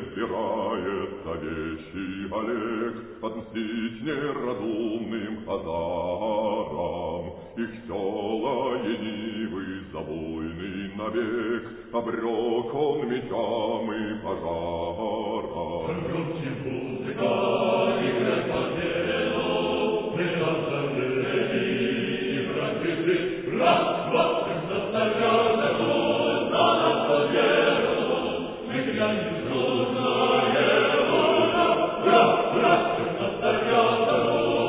собирается вещий Олег отмстить неразумным хазарам. Их села ленивый, забойный навек, обрек он мечам и пожарам. Громче музыка, играй победу, мы озарели и пробиты. Раз, два, заставляя за нашу веру, мы глянем дружная ура. Раз, раз, заставляя за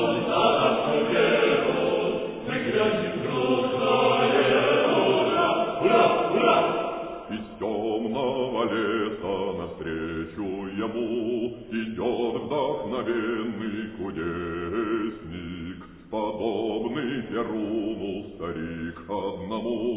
нашу веру, мы глянем дружная ура. Ура, ура! Из темного леса навстречу ему идет вдохновенный кудесник, подобный Перуну старик одному,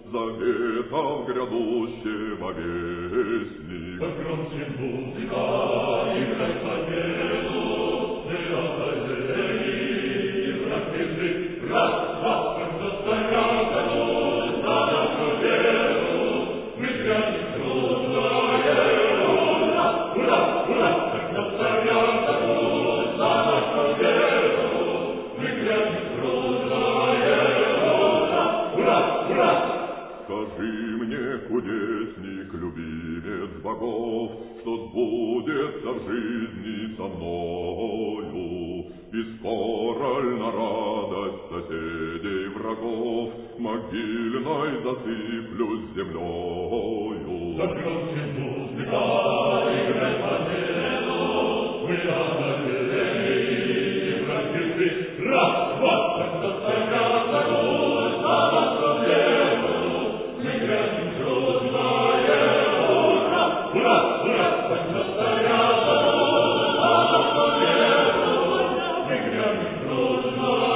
заветом грядущего вестник. Громче музыка, играй победу, мы озарели и пробиты. Раз, два, заставляя за нашу веру, мы глянем дружная ура. Ура, ура! Заставляя за нашу веру, мы глянем дружная ура. Ура, ура! Скажи мне, кудесник, любимец богов, что сбудется в жизни со мною, и скоро ль на радость соседей врагов могильной засыплюсь землею. Громче музыка, играй победу, мы озарели и пробиты. Раз, два, заставляя за нашу веру, мы глянем дружная ура. Ура, ура! Заставляя за нашу веру, мы глянем дружная